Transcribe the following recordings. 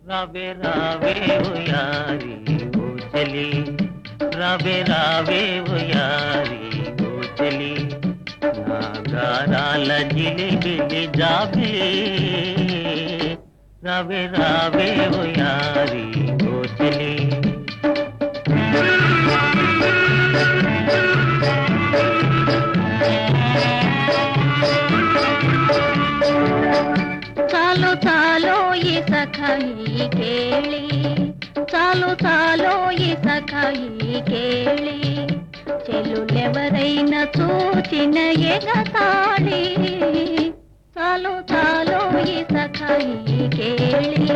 రావే రావే ఓయారి ఓ చలి రావే రావే ఓయారి ఓ చలి నా గారాల జిలిబిలి జాబిలి రావే రావే ఓయారి ఓ చలి చాలు చాలో ఈ సఖాయి కేళి చాలు చాలో ఈ సఖాయి కేళి చెల్లులెవరైనా చూచిన ఎగతాళి చాలు చాలో ఈ సఖాయి కేళి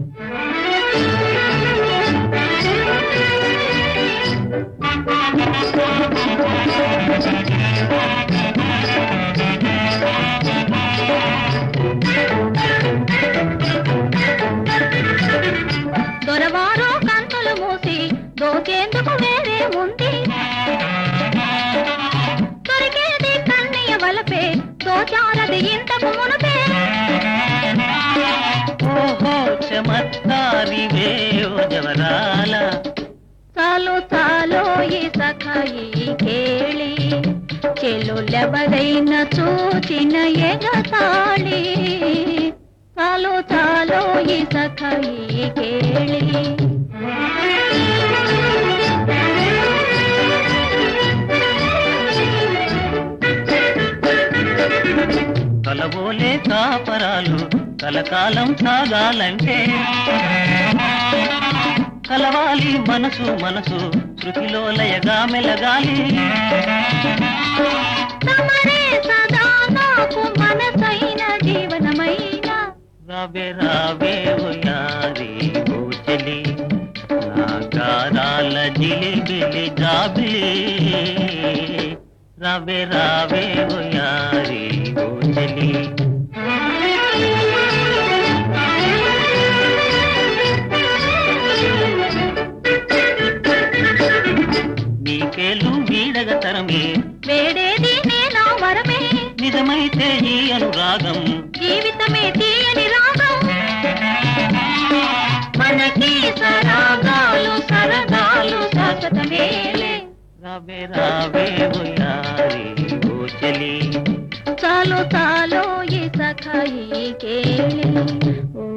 దొరవారు కంతులు మూసి దోచేందుకు వేరే ఉంది దొరికేది కన్నయ్య వలపే దోచారది ఇంతకు మునుపే ఓహో చమత్కారి వేయో జవరాల చాలు చాలో ఈ సఖాయి కేళి చెల్లులెవరైనా చూచిన ఎగతాళి చాలు చాలో ఈ సఖాయి కేళి కలబోలే కాపరాలు కలకాలం సాగాలంటే కలవాలి మనసు మనసు శృతిలో లయగా మెలగాలి తమరే సదా నాకు మనసైన జీవనమైన రావే రావే ఓయారి ఓ చలి నా గారాల జిలిబిలి జాబిలి రావే రావే ఓయారి ఓ చలి నీకేలు వీడగ తరమే వేడేది నేనా వరమే నిజమైతే ఈ అనురాగం జీవితమే తీయని రాగం మనకి సరాగాలు సరదాలు శాశ్వతమేలే రావే రావే ఓయారి ఓ చలి చాలు చాలో ఈ సఖాయి కేళి ఓ